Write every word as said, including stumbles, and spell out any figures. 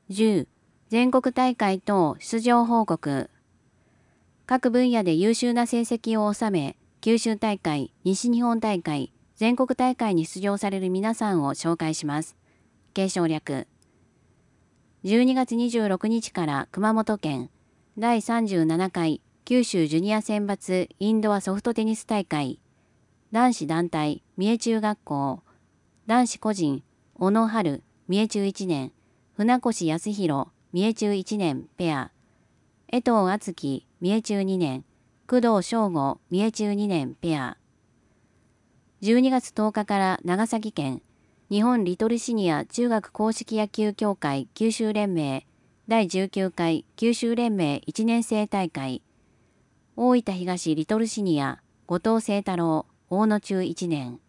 じゅう、全国大会等出場報告。各分野で優秀な成績を収め、九州大会、西日本大会、全国大会に出場される皆さんを紹介します。継承略。じゅうにがつにじゅうろくにちから熊本県だいさんじゅうななかい九州ジュニア選抜インドアソフトテニス大会、男子団体三重中学校、男子個人小野春三重中いちねん、船越康弘三重中いちねんペア、江藤敦樹三重中にねん、工藤翔吾三重中にねんペア。じゅうにがつとおかから長崎県日本リトルシニア中学硬式野球協会九州連盟だいじゅうきゅうかい九州連盟いちねん生大会、大分東リトルシニア後藤清太郎大野中いちねん。